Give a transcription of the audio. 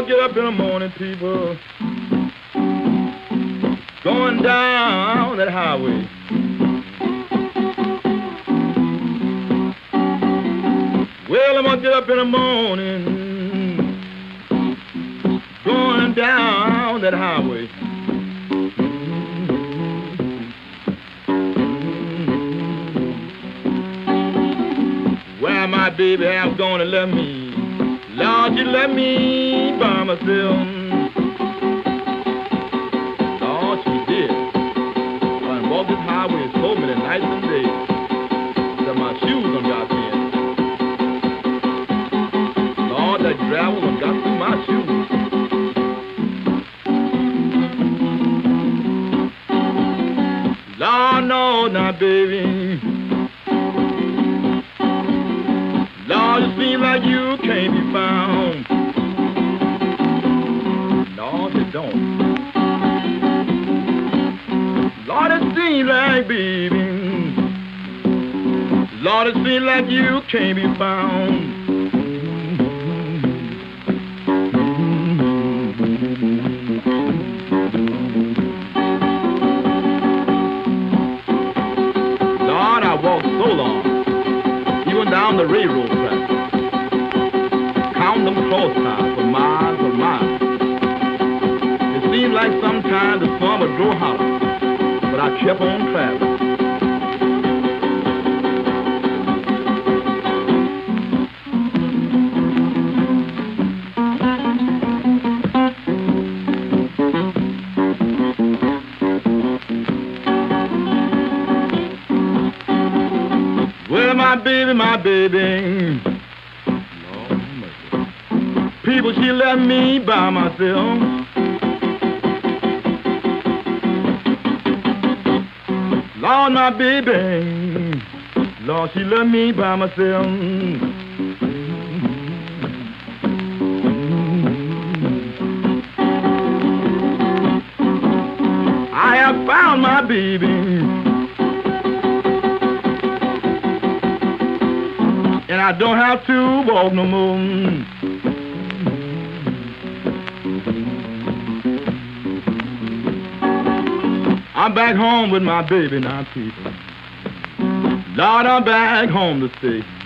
gonna get up in the morning, people, going down that highway. Well, I'm gonna get up in the morning, going down that highway. Where my baby I'm gonna let me, Lord, you let me by myself. Lord, she did. I walked this highway so many nights and days that my shoes done got in. Lord, that gravel done got through my shoes. Lord, no, now, baby. Lord, it seems like you can't be found. Lord, it don't. Lord, it seems like, baby, Lord, it seems like you can't be found. Lord, I walked so long, even down the railroad track, count them cross ties for miles and miles. It seemed like sometimes the sun would grow hotter, but I kept on traveling. Well, my baby, Lord mercy. People, she left me by myself. Lord, my baby, Lord, she left me by myself. I have found my baby, and I don't have to walk no more. I'm back home with my baby now, people. Lord, I'm back home to stay.